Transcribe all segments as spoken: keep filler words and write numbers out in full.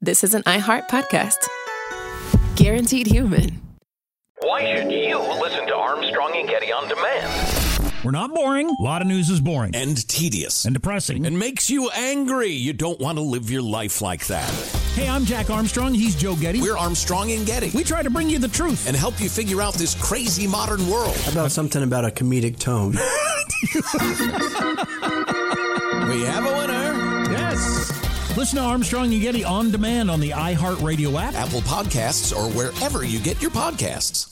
this is an iHeart podcast. Guaranteed human. Why should you listen to Armstrong and Getty on demand? We're not boring. A lot of news is boring. And tedious. And depressing. And makes you angry. You don't want to live your life like that. Hey, I'm Jack Armstrong. He's Joe Getty. We're Armstrong and Getty. We try to bring you the truth. And help you figure out this crazy modern world. How about something about a comedic tone? We have a winner. Yes. Listen to Armstrong and Getty on demand on the iHeartRadio app, Apple Podcasts, or wherever you get your podcasts.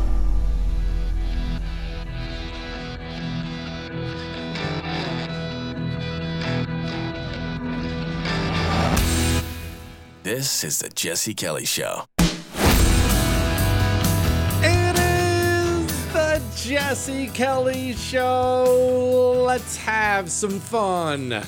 This is the Jesse Kelly Show. It is the Jesse Kelly Show. Let's have some fun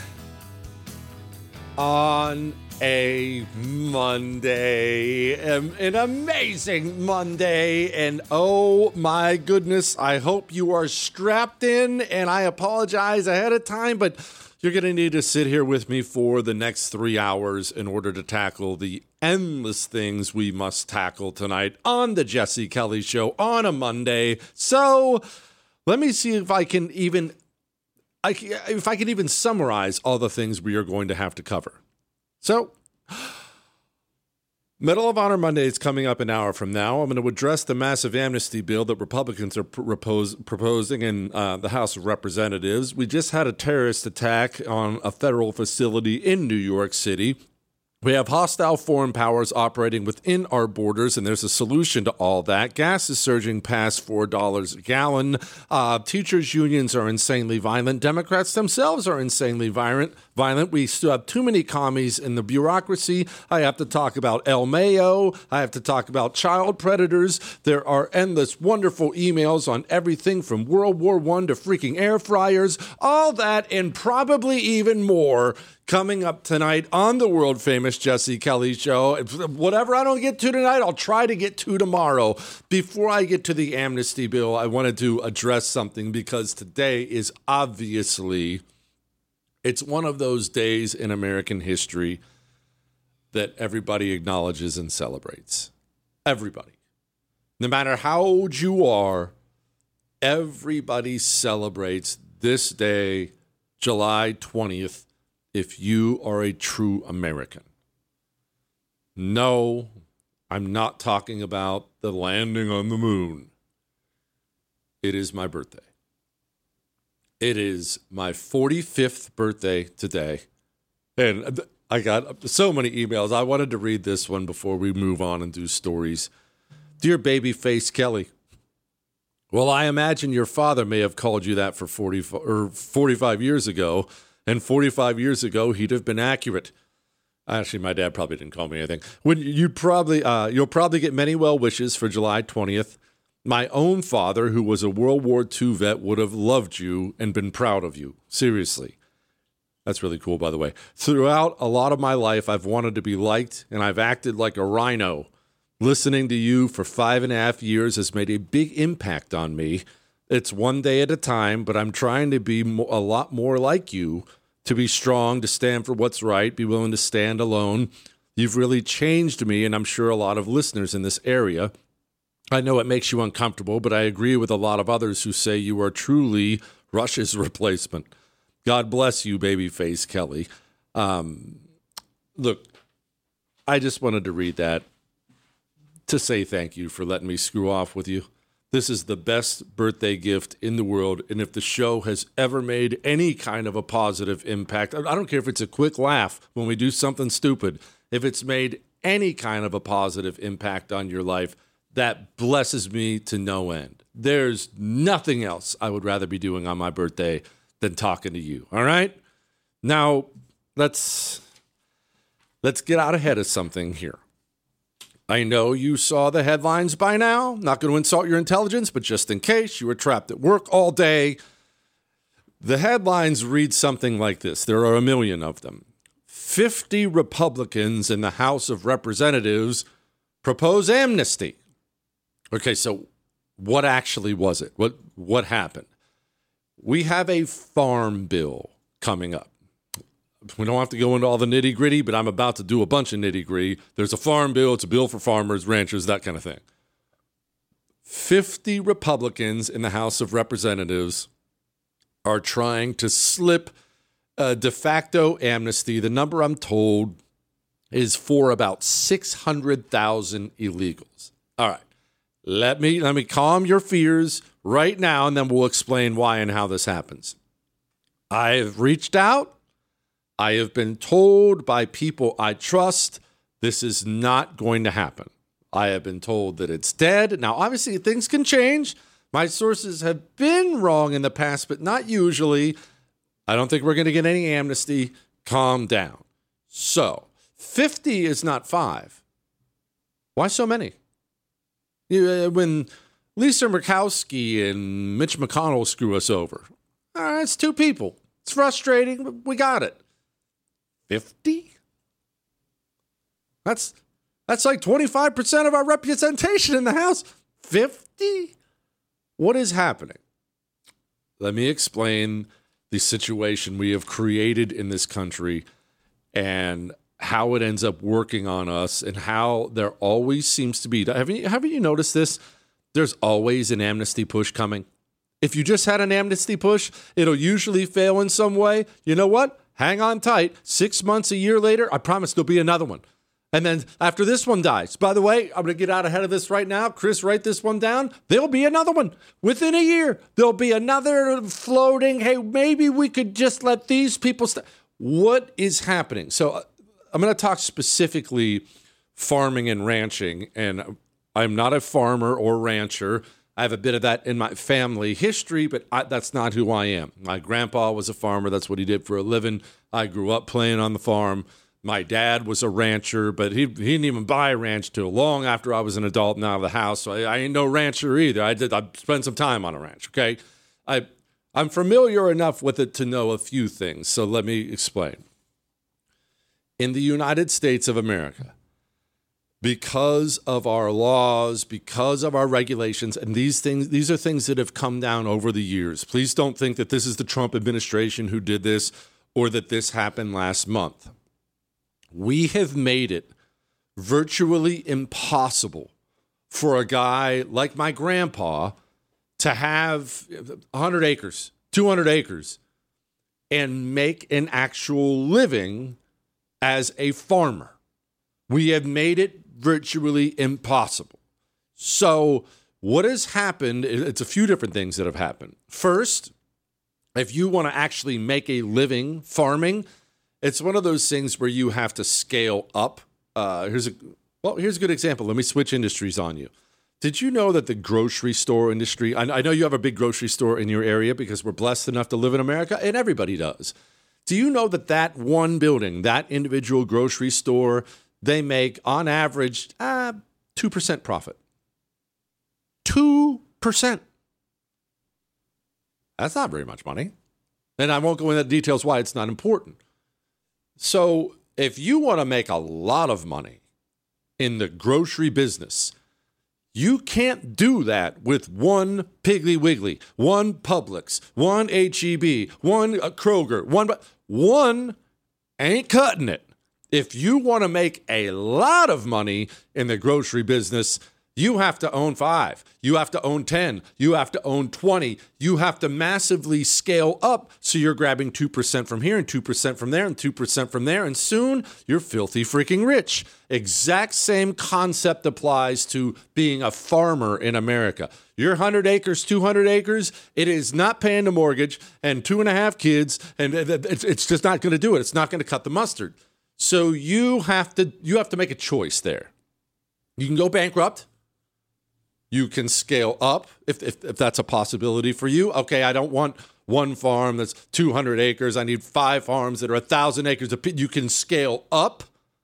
on a Monday, an, an amazing Monday, and oh my goodness, I hope you are strapped in, and I apologize ahead of time, but you're going to need to sit here with me for the next three hours in order to tackle the endless things we must tackle tonight on the Jesse Kelly Show on a Monday. So let me see if I can even I, if I can even summarize all the things we are going to have to cover. So, Medal of Honor Monday is coming up an hour from now. I'm going to address the massive amnesty bill that Republicans are propose, proposing in uh, the House of Representatives. We just had a terrorist attack on a federal facility in New York City. We have hostile foreign powers operating within our borders, and there's a solution to all that. Gas is surging past four dollars a gallon. Uh, teachers' unions are insanely violent. Democrats themselves are insanely violent. Violent. We still have too many commies in the bureaucracy. I have to talk about El Mayo. I have to talk about child predators. There are endless wonderful emails on everything from World War One to freaking air fryers. All that and probably even more coming up tonight on the world famous Jesse Kelly Show. Whatever I don't get to tonight, I'll try to get to tomorrow. Before I get to the amnesty bill, I wanted to address something because today is obviously, it's one of those days in American history that everybody acknowledges and celebrates. Everybody. No matter how old you are, everybody celebrates this day, July twentieth, if you are a true American. No, I'm not talking about the landing on the moon. It is my birthday. It is my forty-fifth birthday today. And I got so many emails. I wanted to read this one before we move on and do stories. Dear Babyface Kelly, well, I imagine your father may have called you that for forty or forty-five years ago. And forty-five years ago, he'd have been accurate. Actually, my dad probably didn't call me anything. When you probably, uh, you'll probably get many well wishes for July twentieth. My own father, who was a World War Two vet, would have loved you and been proud of you. Seriously. That's really cool, by the way. Throughout a lot of my life, I've wanted to be liked, and I've acted like a rhino. Listening to you for five and a half years has made a big impact on me. It's one day at a time, but I'm trying to be a lot more like you, to be strong, to stand for what's right, be willing to stand alone. You've really changed me, and I'm sure a lot of listeners in this area. I know it makes you uncomfortable, but I agree with a lot of others who say you are truly Rush's replacement. God bless you, Babyface Kelly. Um, look, I just wanted to read that to say thank you for letting me screw off with you. This is the best birthday gift in the world, and if the show has ever made any kind of a positive impact, I don't care if it's a quick laugh when we do something stupid, if it's made any kind of a positive impact on your life, that blesses me to no end. There's nothing else I would rather be doing on my birthday than talking to you, all right? Now, let's let's get out ahead of something here. I know you saw the headlines by now. Not going to insult your intelligence, but just in case you were trapped at work all day, the headlines read something like this. There are a million of them. fifty Republicans in the House of Representatives propose amnesty. Okay, so what actually was it? What what happened? We have a farm bill coming up. we don't have to go into all the nitty gritty, but I'm about to do a bunch of nitty gritty. There's a farm bill. It's a bill for farmers, ranchers, that kind of thing. fifty Republicans in the House of Representatives are trying to slip a de facto amnesty. The number I'm told is for about six hundred thousand illegals. All right. Let me let me calm your fears right now, and then we'll explain why and how this happens. I have reached out. I have been told by people I trust this is not going to happen. I have been told that it's dead. Now, obviously, things can change. My sources have been wrong in the past, but not usually. I don't think we're going to get any amnesty. Calm down. So, fifty is not five. Why so many? When Lisa Murkowski and Mitch McConnell screw us over, all right, it's two people. It's frustrating, but we got it. fifty? That's that's like twenty-five percent of our representation in the House. fifty? What is happening? Let me explain the situation we have created in this country and how it ends up working on us and how there always seems to be. Haven't you, haven't you noticed this? There's always an amnesty push coming. If you just had an amnesty push, it'll usually fail in some way. You know what? Hang on tight. Six months, a year later, I promise there'll be another one. And then after this one dies, by the way, I'm going to get out ahead of this right now. Chris, write this one down. There'll be another one. Within a year, there'll be another floating, hey, maybe we could just let these people stay. What is happening? So I'm going to talk specifically farming and ranching, and I'm not a farmer or rancher. I have a bit of that in my family history, but I, that's not who I am. My grandpa was a farmer. That's what he did for a living. I grew up playing on the farm. My dad was a rancher, but he, he didn't even buy a ranch till long after I was an adult and out of the house. So I, I ain't no rancher either. I did. I spent some time on a ranch, okay? I, I'm familiar enough with it to know a few things, so let me explain. In the United States of America, because of our laws, because of our regulations, and these things, these are things that have come down over the years. Please don't think that this is the Trump administration who did this or that this happened last month. We have made it virtually impossible for a guy like my grandpa to have one hundred acres, two hundred acres, and make an actual living as a farmer. We have made it virtually impossible. So what has happened, it's a few different things that have happened. First, if you want to actually make a living farming, it's one of those things where you have to scale up. Uh, here's a well, here's a good example. Let me switch industries on you. Did you know that the grocery store industry, I, I know you have a big grocery store in your area because we're blessed enough to live in America, and everybody does. Do you know that that one building, that individual grocery store, they make on average uh, two percent profit? two percent. That's not very much money. And I won't go into the details why it's not important. So if you want to make a lot of money in the grocery business, you can't do that with one Piggly Wiggly, one Publix, one H E B, one Kroger, one, one ain't cutting it. If you want to make a lot of money in the grocery business, you have to own five. You have to own ten. You have to own twenty. You have to massively scale up so you're grabbing two percent from here and two percent from there and two percent from there, and soon you're filthy freaking rich. Exact same concept applies to being a farmer in America. Your one hundred acres, two hundred acres, it is not paying the mortgage and two and a half kids, and it's just not going to do it. It's not going to cut the mustard. So you have to you have to make a choice there. You can go bankrupt. You can scale up if, if if that's a possibility for you. Okay, I don't want one farm that's two hundred acres. I need five farms that are one thousand acres. You can scale up.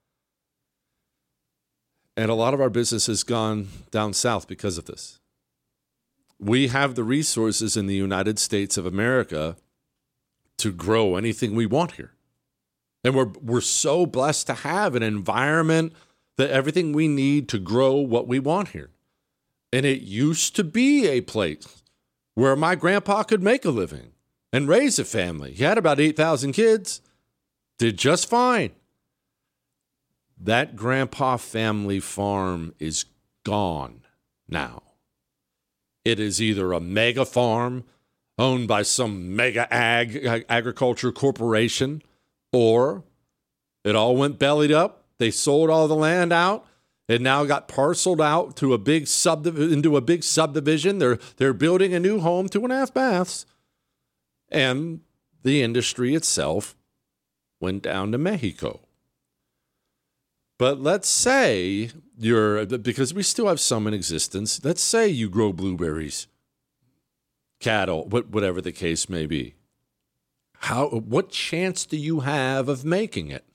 And a lot of our business has gone down south because of this. We have the resources in the United States of America to grow anything we want here. And we're we're so blessed to have an environment that everything we need to grow what we want here. And it used to be a place where my grandpa could make a living and raise a family. He had about eight thousand kids. did just fine. That grandpa family farm is gone now. It is either a mega farm owned by some mega ag agriculture corporation, or it all went bellied up. They sold all the land out. It now got parceled out to a big subdiv- into a big subdivision. They're they're building a new home, two and a half baths, and the industry itself went down to Mexico. But let's say you're, because we still have some in existence, let's say you grow blueberries, cattle, whatever the case may be. How, what chance do you have of making it?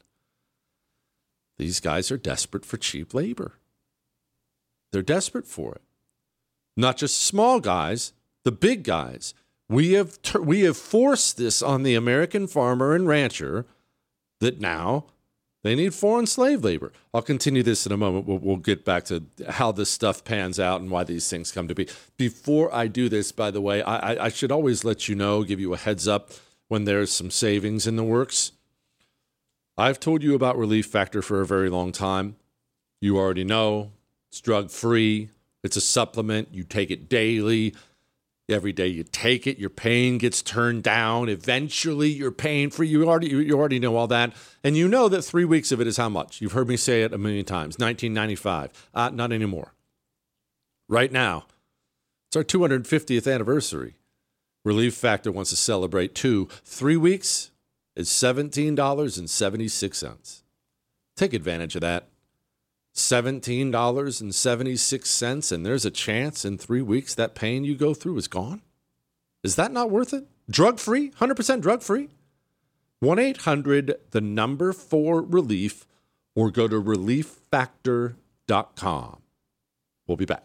These guys are desperate for cheap labor. They're desperate for it. Not just small guys, the big guys. We have ter- we have forced this on the American farmer and rancher that now they need foreign slave labor. I'll continue this in a moment. We'll, we'll get back to how this stuff pans out and why these things come to be. Before I do this, by the way, I, I should always let you know, give you a heads up when there's some savings in the works. I've told you about Relief Factor for a very long time. You already know it's drug-free. It's a supplement. You take it daily. Every day you take it, your pain gets turned down. Eventually, you're pain-free. You already, you already know all that. And you know that three weeks of it is how much? You've heard me say it a million times. nineteen ninety-five. Uh, not anymore. Right now, it's our two hundred fiftieth anniversary. Relief Factor wants to celebrate two. Three weeks is seventeen dollars and seventy-six cents. Take advantage of that. seventeen dollars and seventy-six cents, and there's a chance in three weeks that pain you go through is gone? Is that not worth it? Drug-free? one hundred percent drug-free? one eight hundred, the number four relief, or go to relief factor dot com. We'll be back.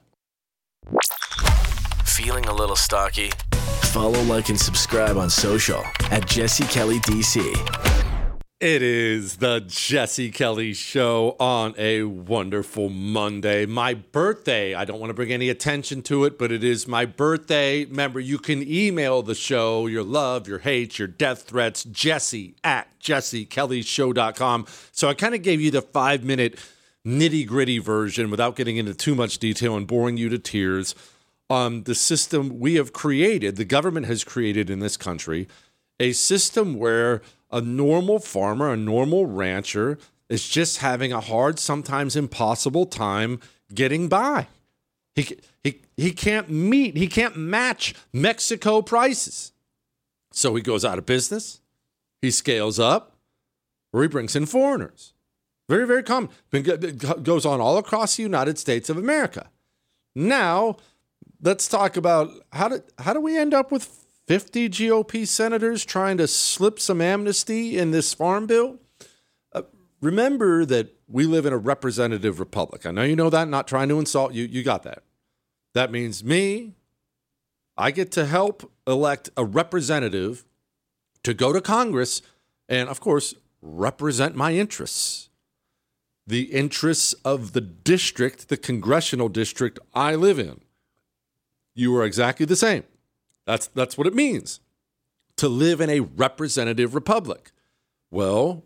Feeling a little stocky? Follow, like, and subscribe on social at Jesse Kelly D C. It is the Jesse Kelly Show on a wonderful Monday. My birthday. I don't want to bring any attention to it, but it is my birthday. Remember, you can email the show your love, your hate, your death threats, Jesse at jesse kelly show dot com. So I kind of gave you the five-minute nitty-gritty version without getting into too much detail and boring you to tears on the system we have created, the government has created in this country, a system where a normal farmer, a normal rancher is just having a hard, sometimes impossible time getting by. He, he, he can't meet, he can't match Mexico prices. So he goes out of business, he scales up, or he brings in foreigners. Very, very common. It goes on all across the United States of America. Now, let's talk about how do, how do we end up with fifty G O P senators trying to slip some amnesty in this farm bill? Uh, remember that we live in a representative republic. I know you know that, not trying to insult you. You got that. That means me, I get to help elect a representative to go to Congress and, of course, represent my interests. The interests of the district, the congressional district I live in. You are exactly the same. That's that's what it means to live in a representative republic. Well,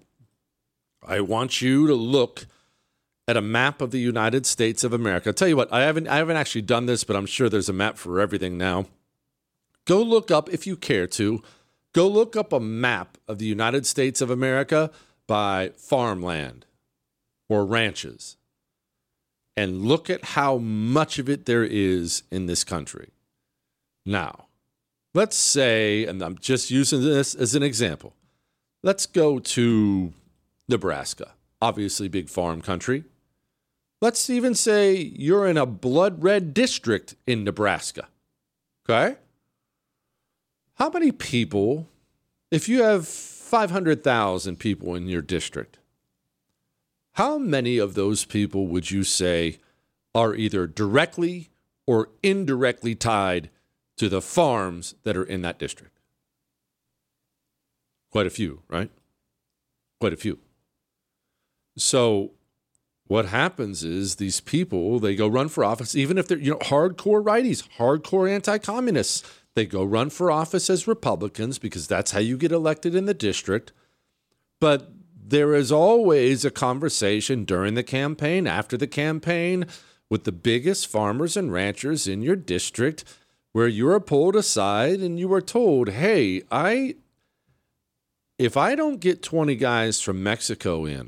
I want you to look at a map of the United States of America. I'll tell you what, I haven't I haven't actually done this, but I'm sure there's a map for everything now. Go look up, if you care to, go look up a map of the United States of America by farmland or ranches, and look at how much of it there is in this country. Now, let's say, and I'm just using this as an example, let's go to Nebraska, obviously big farm country. Let's even say you're in a blood red district in Nebraska, okay? How many people, if you have five hundred thousand people in your district, how many of those people would you say are either directly or indirectly tied to the farms that are in that district? Quite a few, right? Quite a few. So what happens is these people, they go run for office, even if they're, you know, hardcore righties, hardcore anti-communists, they go run for office as Republicans because that's how you get elected in the district. But there is always a conversation during the campaign, after the campaign, with the biggest farmers and ranchers in your district, where you are pulled aside and you are told, hey, I, if I don't get twenty guys from Mexico in,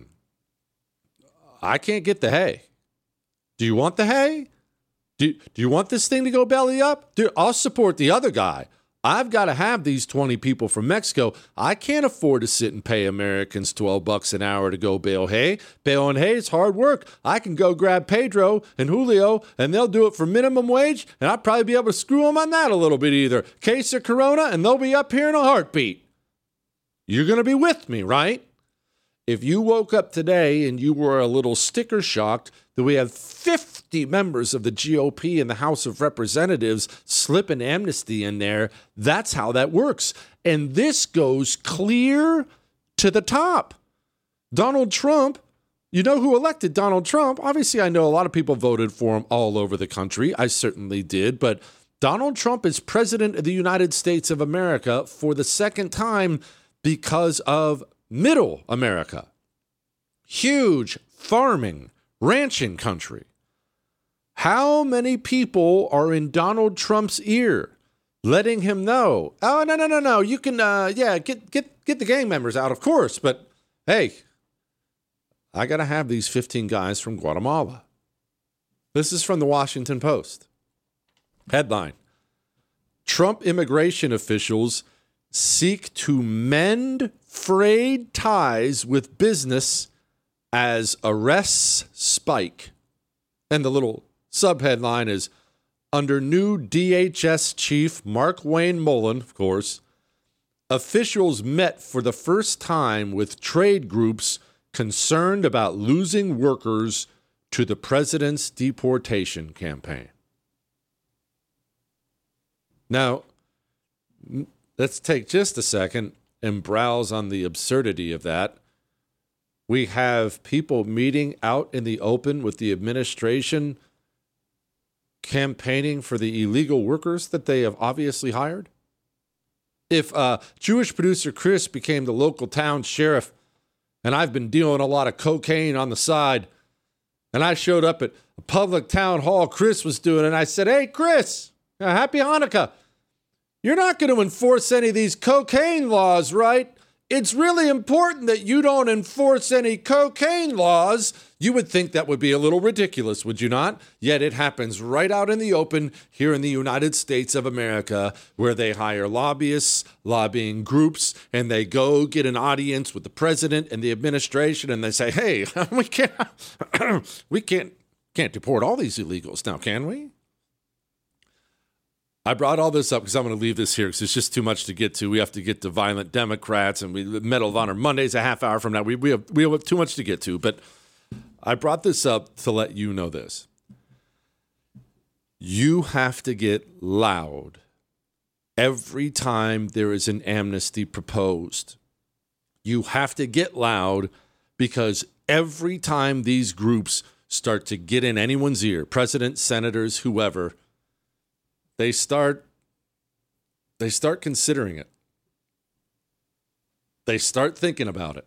I can't get the hay. Do you want the hay? Do, do you want this thing to go belly up? Dude, I'll support the other guy. I've got to have these twenty people from Mexico. I can't afford to sit and pay Americans twelve bucks an hour to go bale hay. Baling hay is hard work. I can go grab Pedro and Julio, and they'll do it for minimum wage, and I'll probably be able to screw them on that a little bit either. Case of Corona, and they'll be up here in a heartbeat. You're going to be with me, right? If you woke up today and you were a little sticker shocked that we have fifty members of the G O P in the House of Representatives slip an amnesty in there, that's how that works. And this goes clear to the top. Donald Trump, you know who elected Donald Trump? Obviously, I know a lot of people voted for him all over the country. I certainly did. But Donald Trump is president of the United States of America for the second time because of Middle America. Huge farming, ranching country. How many people are in Donald Trump's ear, letting him know, oh, no, no, no, no, you can, uh, yeah, get, get, get the gang members out, of course, but hey, I got to have these fifteen guys from Guatemala. This is from the Washington Post. Headline: Trump immigration officials seek to mend frayed ties with business as arrests spike. And the little subheadline is, under new D H S chief Mark Wayne Mullen, of course, officials met for the first time with trade groups concerned about losing workers to the president's deportation campaign. Now, let's take just a second and browse on the absurdity of that. We have people meeting out in the open with the administration campaigning for the illegal workers that they have obviously hired. If uh, Jewish producer Chris became the local town sheriff and I've been dealing a lot of cocaine on the side, and I showed up at a public town hall Chris was doing, and I said, hey, Chris, uh, happy Hanukkah. You're not going to enforce any of these cocaine laws, right? It's really important that you don't enforce any cocaine laws. You would think that would be a little ridiculous, would you not? Yet it happens right out in the open here in the United States of America, where they hire lobbyists, lobbying groups, and they go get an audience with the president and the administration, and they say, hey, we can't, we can't, can't deport all these illegals now, can we? I brought all this up because I'm going to leave this here because it's just too much to get to. We have to get to violent Democrats, and we Medal of Honor Monday's a half hour from now. We we have we have too much to get to, but I brought this up to let you know this. You have to get loud every time there is an amnesty proposed. You have to get loud because every time these groups start to get in anyone's ear, presidents, senators, whoever, They start, they start considering it. They start thinking about it.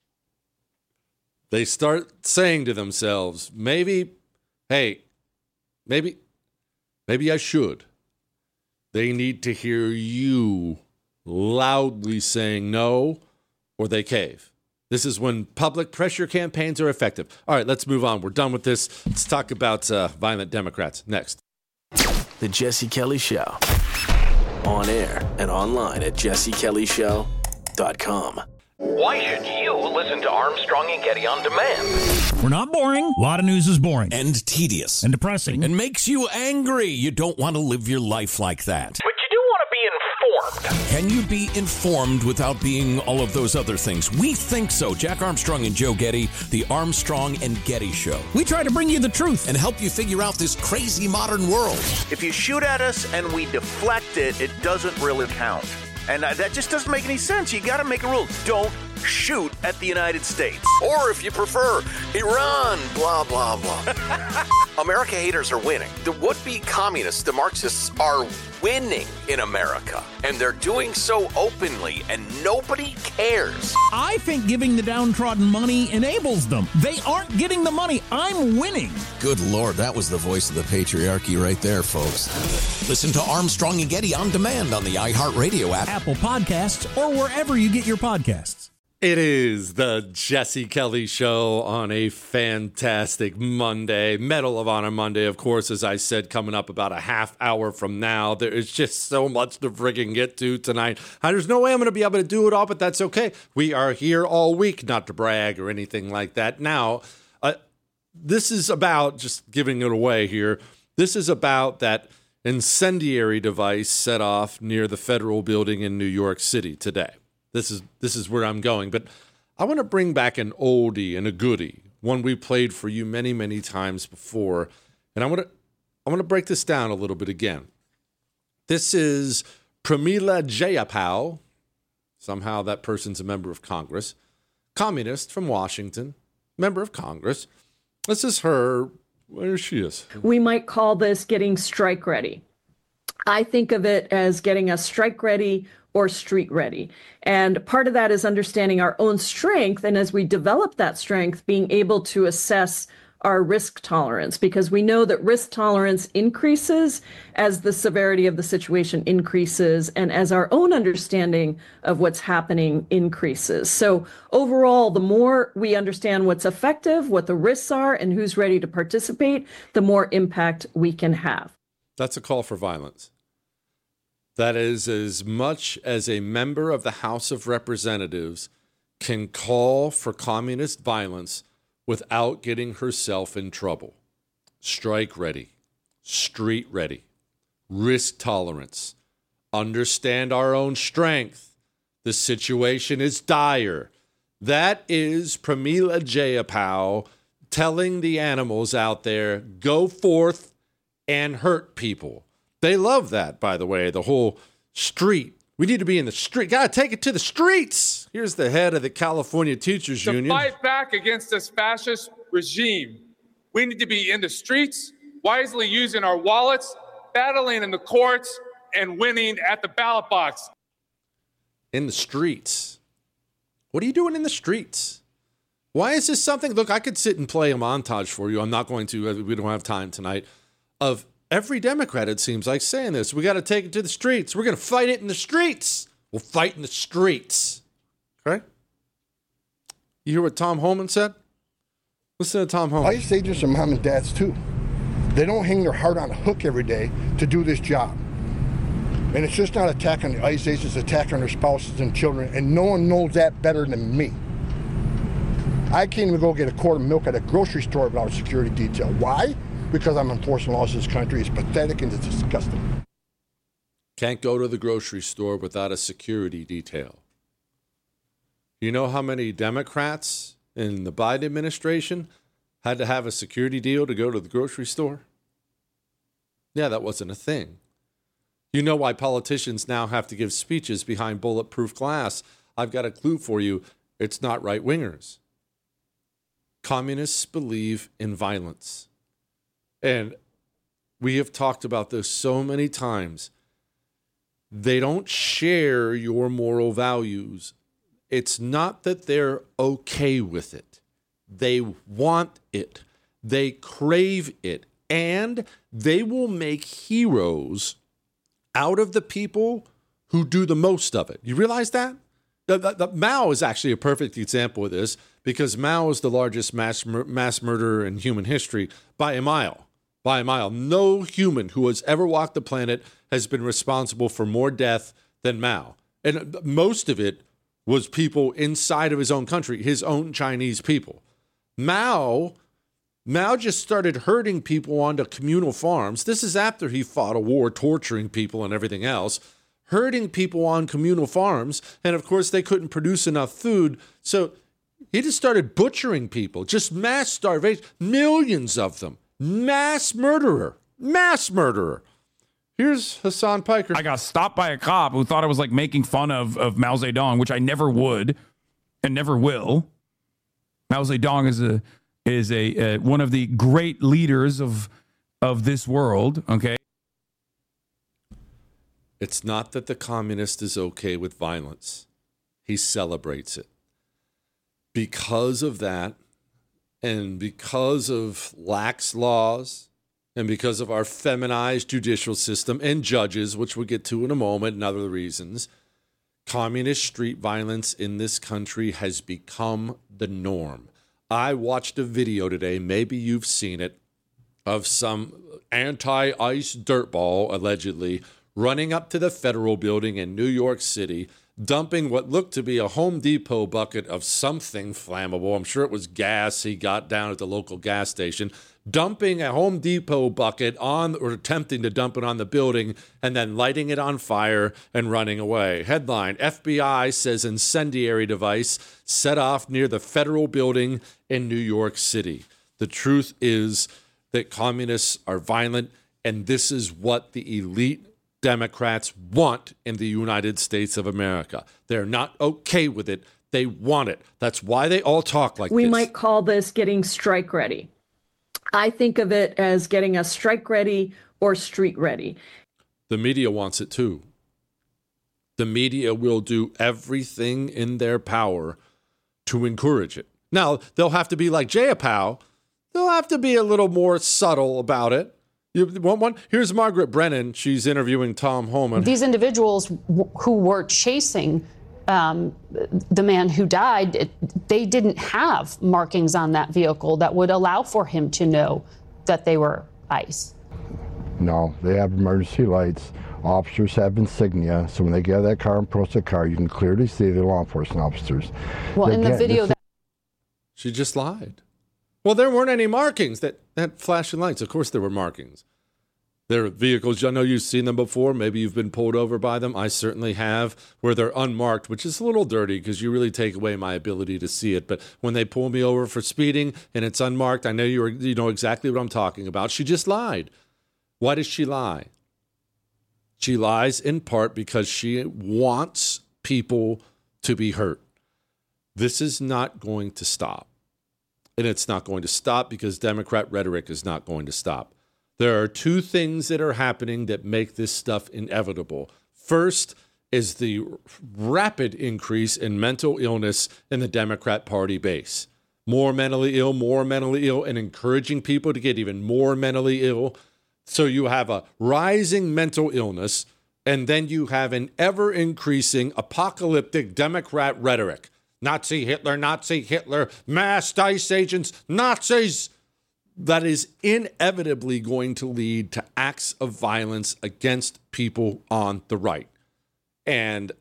They start saying to themselves, maybe, hey, maybe, maybe I should. They need to hear you loudly saying no, or they cave. This is when public pressure campaigns are effective. All right, let's move on. We're done with this. Let's talk about uh, violent Democrats next. The Jesse Kelly Show. On air and online at jesse kelly show dot com. Why should you listen to Armstrong and Getty on demand? We're not boring. A lot of news is boring. And tedious. And depressing. And makes you angry. You don't want to live your life like that. But you do want to be informed. Can you be informed without being all of those other things? We think so. Jack Armstrong and Joe Getty, the Armstrong and Getty Show. We try to bring you the truth And help you figure out this crazy modern world. If you shoot at us and we deflect it, it doesn't really count. And uh, that just doesn't make any sense. You got to make a rule. Don't shoot at the United States. Or if you prefer, Iran, blah, blah, blah. America haters are winning. The would-be communists, the Marxists, are winning in America. And they're doing so openly, and nobody cares. I think giving the downtrodden money enables them. They aren't getting the money. I'm winning. Good Lord, that was the voice of the patriarchy right there, folks. Listen to Armstrong and Getty on demand on the iHeartRadio app, Apple Podcasts, or wherever you get your podcasts. It is the Jesse Kelly Show on a fantastic Monday. Medal of Honor Monday, of course, as I said, coming up about a half hour from now. There is just so much to friggin' get to tonight. There's no way I'm going to be able to do it all, but that's okay. We are here all week, not to brag or anything like that. Now, uh, this is about, just giving it away here, this is about that incendiary device set off near the federal building in New York City today. This is this is where I'm going. But I want to bring back an oldie and a goodie, one we played for you many, many times before. And I want to I want to break this down a little bit again. This is Pramila Jayapal. Somehow that person's a member of Congress. Communist from Washington, member of Congress. This is her. Where she is. We might call this getting strike ready. I think of it as getting us strike ready or street ready. And part of that is understanding our own strength. And as we develop that strength, being able to assess our risk tolerance, because we know that risk tolerance increases as the severity of the situation increases and as our own understanding of what's happening increases. So overall, the more we understand what's effective, what the risks are, and who's ready to participate, the more impact we can have. That's a call for violence. That is as much as a member of the House of Representatives can call for communist violence without getting herself in trouble. Strike ready, street ready, risk tolerance, understand our own strength. The situation is dire. That is Pramila Jayapal telling the animals out there, go forth and hurt people. They love that, by the way, the whole street. We need to be in the street. Got to take it to the streets. Here's the head of the California Teachers to Union. To fight back against this fascist regime, we need to be in the streets, wisely using our wallets, battling in the courts, and winning at the ballot box. In the streets. What are you doing in the streets? Why is this something? Look, I could sit and play a montage for you. I'm not going to. We don't have time tonight. Of every Democrat, it seems like, saying this. We got to take it to the streets. We're going to fight it in the streets. We'll fight in the streets. Okay? You hear what Tom Homan said? Listen to Tom Homan. ICE agents are mom and dads, too. They don't hang their heart on a hook every day to do this job. And it's just not attack on the ICE agents, it's attack on their spouses and children, and no one knows that better than me. I can't even go get a quart of milk at a grocery store without a security detail. Why? Because I'm enforcing laws in this country. It's pathetic and it's disgusting. Can't go to the grocery store without a security detail. You know how many Democrats in the Biden administration had to have a security deal to go to the grocery store? Yeah, that wasn't a thing. You know why politicians now have to give speeches behind bulletproof glass? I've got a clue for you. It's not right-wingers. Communists believe in violence. And we have talked about this so many times. They don't share your moral values. It's not that they're okay with it. They want it. They crave it. And they will make heroes out of the people who do the most of it. You realize that? The, the, the, Mao is actually a perfect example of this because Mao is the largest mass, mass murderer in human history by a mile. By a mile. No human who has ever walked the planet has been responsible for more death than Mao. And most of it was people inside of his own country, his own Chinese people. Mao, Mao just started herding people onto communal farms. This is after he fought a war, torturing people and everything else, herding people on communal farms. And of course, they couldn't produce enough food. So he just started butchering people, just mass starvation, millions of them. Mass murderer. Mass murderer. Here's Hassan Piker. I got stopped by a cop who thought I was like making fun of, of Mao Zedong, which I never would. and never will. Mao Zedong is a is a uh, one of the great leaders of of this world. Okay, it's not that the communist is okay with violence; he celebrates it. Because of that, and because of lax laws, and because of our feminized judicial system and judges, which we'll get to in a moment, and other reasons, communist street violence in this country has become the norm. I watched a video today, maybe you've seen it, of some anti-ICE dirtball, allegedly, running up to the federal building in New York City, dumping what looked to be a Home Depot bucket of something flammable. I'm sure it was gas he got down at the local gas station, dumping a Home Depot bucket on, or attempting to dump it on the building, and then lighting it on fire and running away. Headline, F B I says incendiary device set off near the federal building in New York City. The truth is that communists are violent, and this is what the elite Democrats want in the United States of America. They're not okay with it. They want it. That's why they all talk like we this. We might call this getting strike ready. I think of it as getting us strike ready or street ready. The media wants it too. The media will do everything in their power to encourage it. Now, they'll have to be like Jayapal. They'll have to be a little more subtle about it. You want one? Here's Margaret Brennan. She's interviewing Tom Homan. These individuals w- who were chasing um, the man who died, it, they didn't have markings on that vehicle that would allow for him to know that they were ICE. No, they have emergency lights. Officers have insignia, so when they get out of that car and approach the car, you can clearly see the law enforcement officers. Well, they in the get, video that she just lied. Well, there weren't any markings that that flashing lights. Of course, there were markings. There are vehicles, I know you've seen them before. Maybe you've been pulled over by them. I certainly have, where they're unmarked, which is a little dirty because you really take away my ability to see it. But when they pull me over for speeding and it's unmarked, I know you you know exactly what I'm talking about. She just lied. Why does she lie? She lies in part because she wants people to be hurt. This is not going to stop. And it's not going to stop because Democrat rhetoric is not going to stop. There are two things that are happening that make this stuff inevitable. First is the rapid increase in mental illness in the Democrat Party base. More mentally ill, more mentally ill, and encouraging people to get even more mentally ill. So you have a rising mental illness, and then you have an ever-increasing apocalyptic Democrat rhetoric. Nazi Hitler, Nazi Hitler, mass ICE agents, Nazis. That is inevitably going to lead to acts of violence against people on the right. And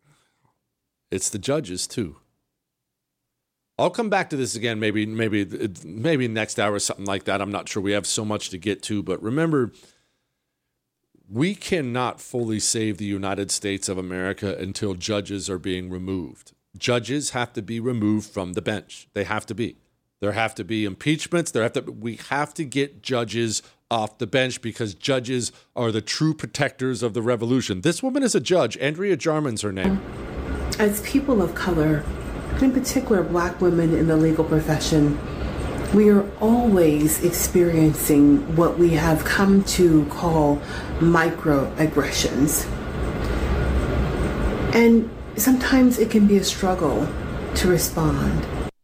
it's the judges, too. I'll come back to this again, maybe, maybe, maybe next hour or something like that. I'm not sure. We have so much to get to. But remember, we cannot fully save the United States of America until judges are being removed. Judges have to be removed from the bench. They have to be. There have to be impeachments. There have to. We have to get judges off the bench because judges are the true protectors of the revolution. This woman is a judge. Andrea Jarman's her name. As people of color, in particular black women in the legal profession, we are always experiencing what we have come to call microaggressions. And sometimes it can be a struggle to respond.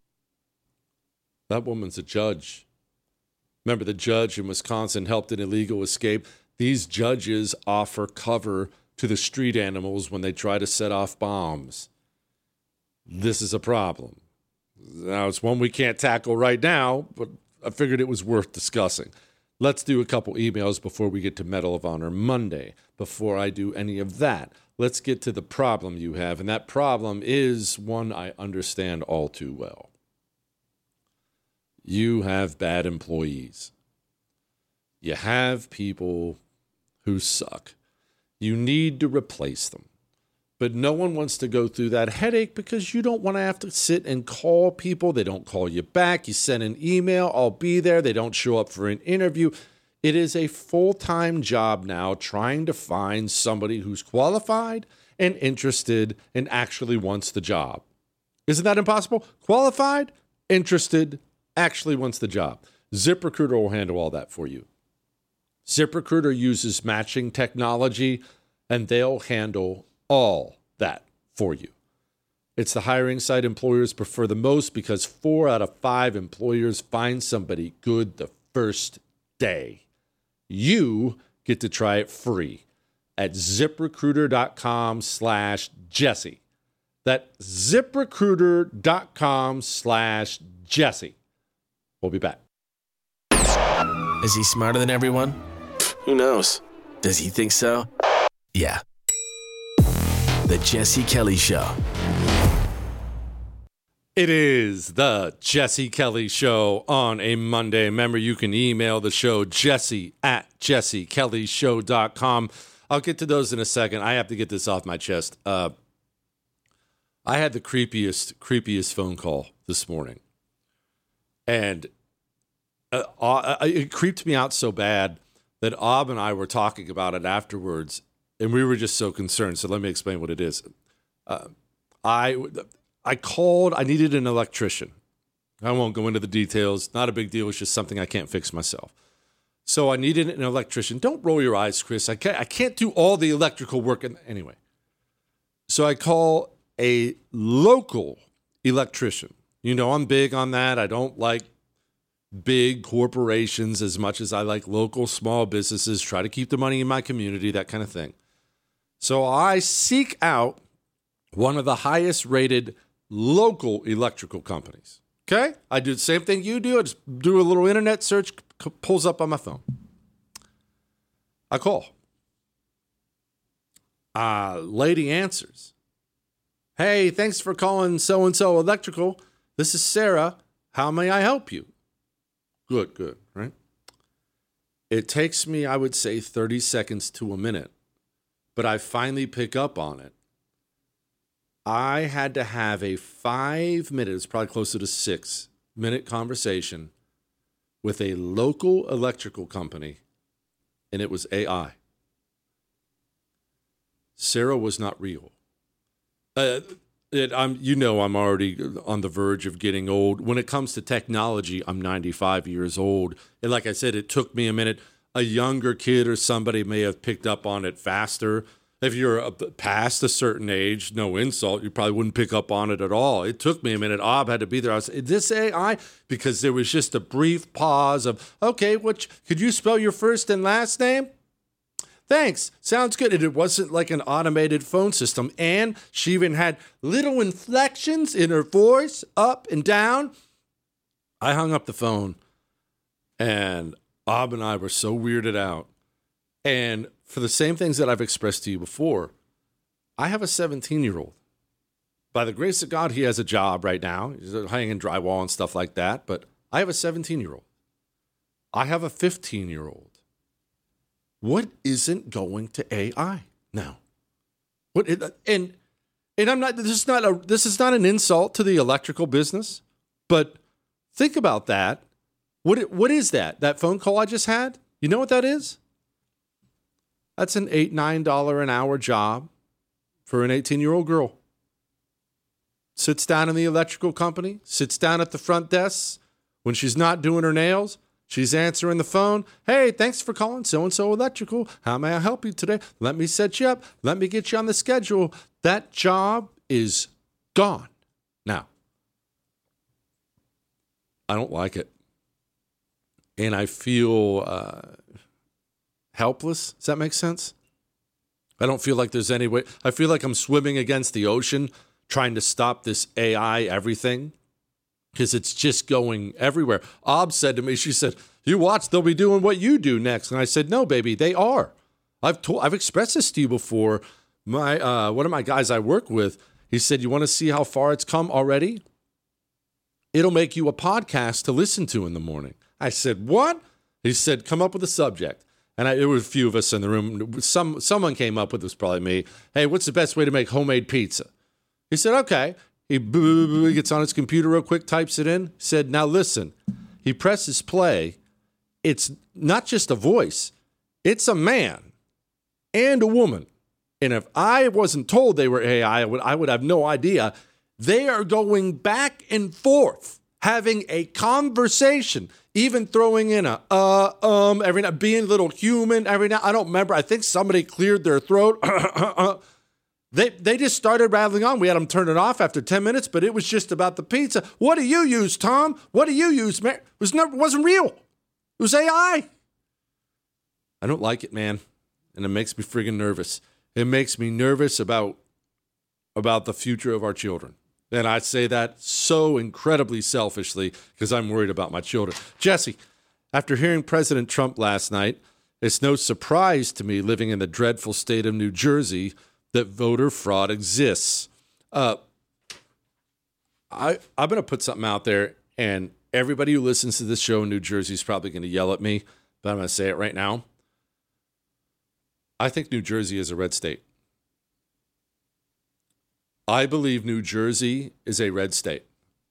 That woman's a judge. Remember, the judge in Wisconsin helped an illegal escape. These judges offer cover to the street animals when they try to set off bombs. This is a problem. Now, it's one we can't tackle right now, but I figured it was worth discussing. Let's do a couple emails before we get to Medal of Honor Monday. Before I do any of that, let's get to the problem you have, and that problem is one I understand all too well. You have bad employees. You have people who suck. You need to replace them. But no one wants to go through that headache because you don't want to have to sit and call people. They don't call you back. You send an email, I'll be there. They don't show up for an interview. It is a full-time job now trying to find somebody who's qualified and interested and actually wants the job. Isn't that impossible? Qualified, interested, actually wants the job. ZipRecruiter will handle all that for you. ZipRecruiter uses matching technology, and they'll handle all that for you. It's the hiring site employers prefer the most because four out of five employers find somebody good the first day. You get to try it free at ZipRecruiter.com slash Jesse. That's ZipRecruiter.com slash Jesse. We'll be back. Is he smarter than everyone? Who knows? Does he think so? Yeah. The Jesse Kelly Show. It is the Jesse Kelly Show on a Monday. Remember, you can email the show, Jesse at jesse kelly show dot com. I'll get to those in a second. I have to get this off my chest. Uh, I had the creepiest, creepiest phone call this morning. And uh, uh, it creeped me out so bad that Ob and I were talking about it afterwards, and we were just so concerned. So let me explain what it is. Uh, I... I called, I needed an electrician. I won't go into the details. Not a big deal. It's just something I can't fix myself. So I needed an electrician. Don't roll your eyes, Chris. I can't, I can't do all the electrical work. In, anyway, so I call a local electrician. You know, I'm big on that. I don't like big corporations as much as I like local small businesses. Try to keep the money in my community, that kind of thing. So I seek out one of the highest rated local electrical companies. Okay? I do the same thing you do. I just do a little internet search, c- pulls up on my phone. I call. Uh, lady answers. Hey, thanks for calling so-and-so electrical. This is Sarah. How may I help you? Good, good, right? It takes me, I would say, thirty seconds to a minute, but I finally pick up on it. I had to have a five minutes, probably closer to six minute conversation with a local electrical company, and it was A I. Sarah was not real. Uh, it, I'm, you know, I'm already on the verge of getting old. When it comes to technology, I'm ninety-five years old. And like I said, it took me a minute. A younger kid or somebody may have picked up on it faster. If you're past a certain age, no insult, you probably wouldn't pick up on it at all. It took me a minute. Ob had to be there. I was, is this A I? Because there was just a brief pause of, okay, what, could you spell your first and last name? Thanks. Sounds good. And it wasn't like an automated phone system. And she even had little inflections in her voice, up and down. I hung up the phone, and Ob and I were so weirded out. And for the same things that I've expressed to you before, I have a seventeen-year-old. By the grace of God, he has a job right now. He's hanging drywall and stuff like that. But I have a seventeen-year-old. I have a fifteen-year-old. What isn't going to A I now? What and and I'm not. This is not a. This is not an insult to the electrical business. But think about that. What what is that? That phone call I just had? You know what that is? That's an eight, nine dollar an hour job for an eighteen-year-old girl. Sits down in the electrical company, sits down at the front desk. When she's not doing her nails, she's answering the phone. Hey, thanks for calling so-and-so electrical. How may I help you today? Let me set you up. Let me get you on the schedule. That job is gone. Now, I don't like it. And I feel uh, helpless. Does that make sense? I don't feel like there's any way. I feel like I'm swimming against the ocean trying to stop this A I everything because it's just going everywhere. Ob said to me, she said, you watch, they'll be doing what you do next. And I said, no, baby, they are. I've told, I've expressed this to you before. My uh, one of my guys I work with, he said, you want to see how far it's come already? It'll make you a podcast to listen to in the morning. I said, what? He said, come up with a subject. And I, there were a few of us in the room. Some Someone came up with, it was probably me. Hey, what's the best way to make homemade pizza? He said, okay. He, he gets on his computer real quick, types it in. Said, now listen. He presses play. It's not just a voice. It's a man and a woman. And if I wasn't told they were A I, I would, I would have no idea. They are going back and forth, having a conversation, even throwing in a uh, um, every now, being a little human every now. I don't remember. I think somebody cleared their throat. they they just started rattling on. We had them turn it off after ten minutes, but it was just about the pizza. What do you use, Tom? What do you use, man? It was never, wasn't real. It was A I. I don't like it, man. And it makes me friggin' nervous. It makes me nervous about, about the future of our children. And I say that so incredibly selfishly because I'm worried about my children. Jesse, after hearing President Trump last night, it's no surprise to me, living in the dreadful state of New Jersey, that voter fraud exists. Uh, I, I'm going to put something out there, and everybody who listens to this show in New Jersey is probably going to yell at me, but I'm going to say it right now. I think New Jersey is a red state. I believe New Jersey is a red state.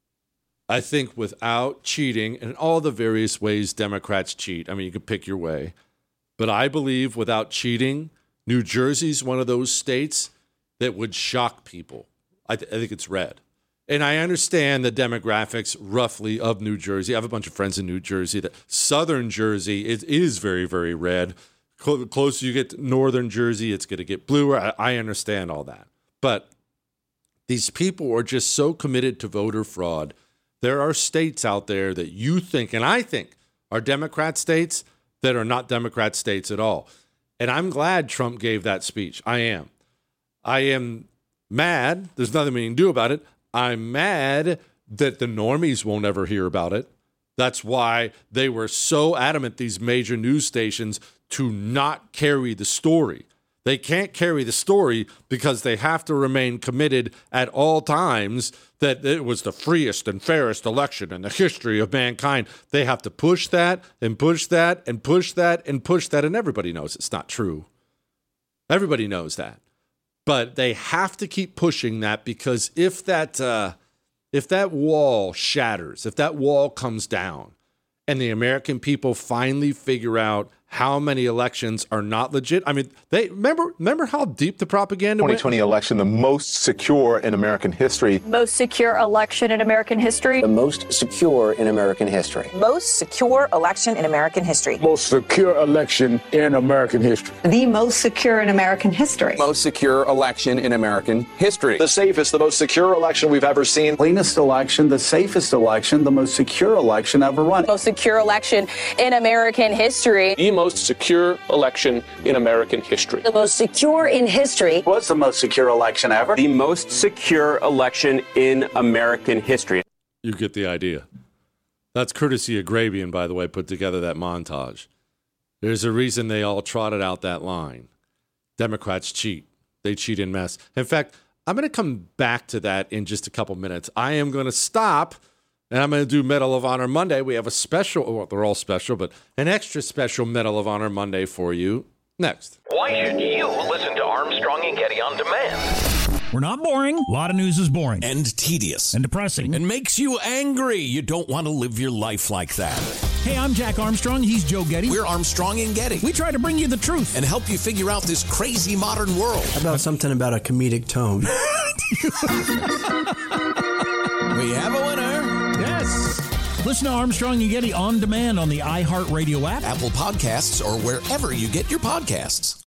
I think without cheating, and all the various ways Democrats cheat, I mean, you can pick your way, but I believe without cheating, New Jersey's one of those states that would shock people. I, th- I think it's red. And I understand the demographics roughly of New Jersey. I have a bunch of friends in New Jersey. That Southern Jersey is, is very, very red. The closer you get to northern Jersey, it's going to get bluer. I, I understand all that. But these people are just so committed to voter fraud. There are states out there that you think, and I think, are Democrat states that are not Democrat states at all. And I'm glad Trump gave that speech. I am. I am mad. There's nothing we can do about it. I'm mad that the normies won't ever hear about it. That's why they were so adamant, these major news stations, to not carry the story. They can't carry the story because they have to remain committed at all times that it was the freest and fairest election in the history of mankind. They have to push that and push that and push that and push that, and everybody knows it's not true. Everybody knows that. But they have to keep pushing that because if that uh, if that wall shatters, if that wall comes down, and the American people finally figure out how many elections are not legit. I mean, they remember remember how deep the propaganda twenty went? twenty election, the most secure in American history. Most secure election in American history. The most secure in American history. Most secure election in American history. Most secure election in American history. The most secure in American history. Most secure election in American history. The safest, the most secure election we've ever seen. Cleanest election, the safest election, the most secure election ever run. Most secure election in American history. The most secure election in American history. The most secure in history. What's the most secure election ever? The most secure election in American history. You get the idea. That's courtesy of Grabian, by the way, put together that montage. There's a reason they all trotted out that line. Democrats cheat. They cheat en masse. In fact, I'm going to come back to that in just a couple minutes. I am going to stop. And I'm going to do Medal of Honor Monday. We have a special, well, they're all special, but an extra special Medal of Honor Monday for you next. Why should you listen to Armstrong and Getty on demand? We're not boring. A lot of news is boring. And tedious. And depressing. And makes you angry. You don't want to live your life like that. Hey, I'm Jack Armstrong. He's Joe Getty. We're Armstrong and Getty. We try to bring you the truth. And help you figure out this crazy modern world. How about something about a comedic tone? We have a winner. Yes. Listen to Armstrong and Getty on demand on the iHeartRadio app, Apple Podcasts, or wherever you get your podcasts.